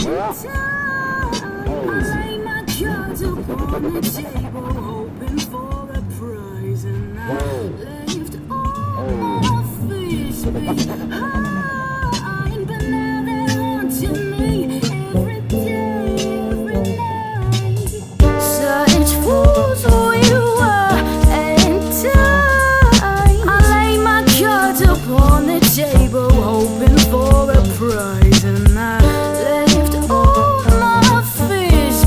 lay my cards upon the table, hoping for a prize, and I left all my fears behind. But now they're haunting me every day, every night. Such fools we were and time. I lay my cards upon the table, hoping for a prize, and I left all my fears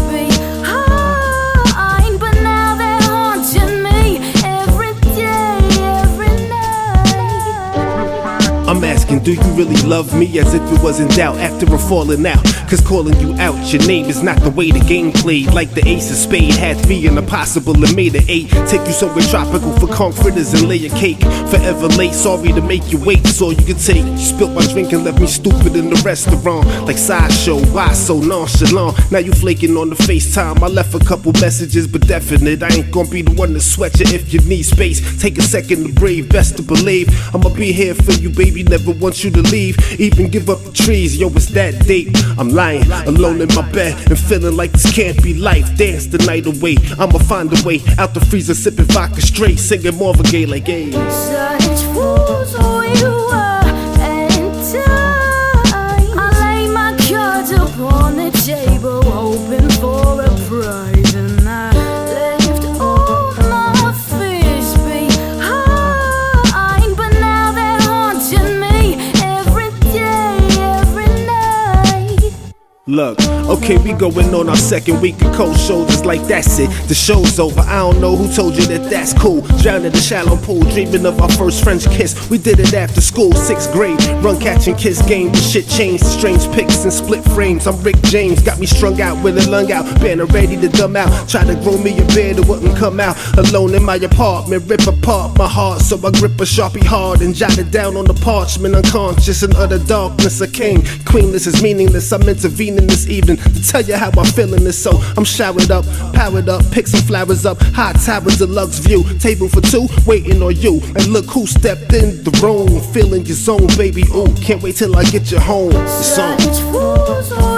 behind. But now they're haunting me every day, every night. I'm asking, do you really love me? As if it was in doubt after a falling out. Cause calling you out, your name is not the way the game played. Like the ace of spade had 3 and a possible and made it 8. Take you somewhere tropical for conch fritters and lay a cake. Forever late, sorry to make you wait, that's all you can take. You spilt my drink and left me stupid in the restaurant. Like sideshow, why so nonchalant? Now you flaking on the FaceTime. I left a couple messages, but definite I ain't gonna be the one to sweat you if you need space. Take a second to breathe, best to believe I'ma be here for you, baby, never want you to leave. Even give up the trees, yo, it's that deep. I'm lying, alone in my bed and feeling like this can't be life. Dance the night away, I'ma find a way out the freezer, sipping vodka straight, singing Marvin Gaye like, hey. Such fools we were and time. I lay my cards upon the table, hoping for a prize, and I left all my fears behind. But now they're haunting me every day, every night. Look, okay, we going on our second week of cold shoulders, like that's it. The show's over, I don't know who told you that that's cool. Drowned in the shallow pool, dreaming of our first French kiss. We did it after school, 6th grade. Run, catch, and kiss game, the shit changed. Strange pics and split frames. I'm Rick James, got me strung out with a lung out. Banner ready to dumb out. Tried to grow me a beard that wouldn't come out. Alone in my apartment, rip apart my heart. So I grip a Sharpie hard and jot it down on the parchment. Unconscious in utter darkness, I came. Queenless is meaningless, I'm intervening this evening to tell you how I'm feeling this. So I'm showered up, powered up, pick some flowers up. Hot towers, deluxe view, table for 2, waiting on you. And look who stepped in the room, feeling your zone, baby. Ooh, can't wait till I get you home. It's on. Such fools